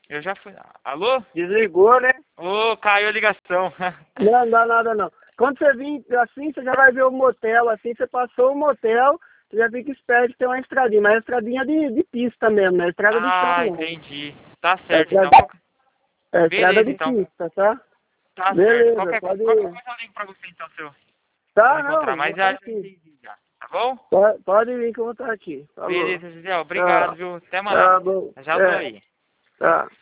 Eu já fui. Alô? Desligou, né? Ô, caiu a ligação. Não dá nada não. Quando você vir assim, você já vai ver o motel, assim, você passou o motel, você já fica esperto que tem uma estradinha, mas é estradinha de pista mesmo, né? Estrada de chão Ah, não. entendi. Tá É certo, estrada, então. é estrada Beleza, de então. pista, tá? Tá certo. Beleza, Qualquer pode coisa ir. eu ligo pra você, então, se eu Tá, encontrar. não, vou Mas estar já aqui. entendi já. Tá bom? Pode vir que eu vou estar aqui. Falou. Beleza, Gisele. Obrigado, Tá, viu? Até mais. tá bom. Já tô aí. Tá.